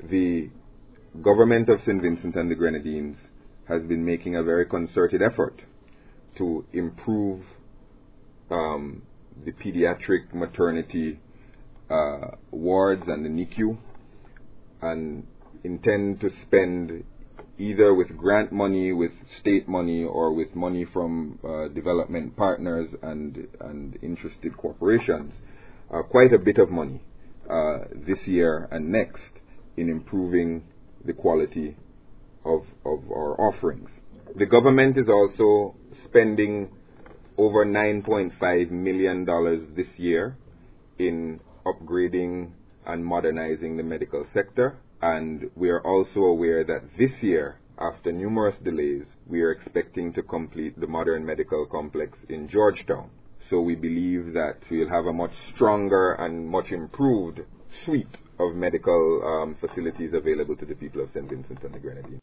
the government of St. Vincent and the Grenadines has been making a very concerted effort to improve the pediatric maternity wards and the NICU, and intend to spend either with grant money, with state money, or with money from development partners and interested corporations, quite a bit of money this year and next in improving the quality of our offerings. The government is also spending over $9.5 million this year in upgrading and modernizing the medical sector, and we are also aware that this year, after numerous delays, we are expecting to complete the modern medical complex in Georgetown. So we believe that we'll have a much stronger and much improved suite of medical facilities available to the people of St. Vincent and the Grenadines.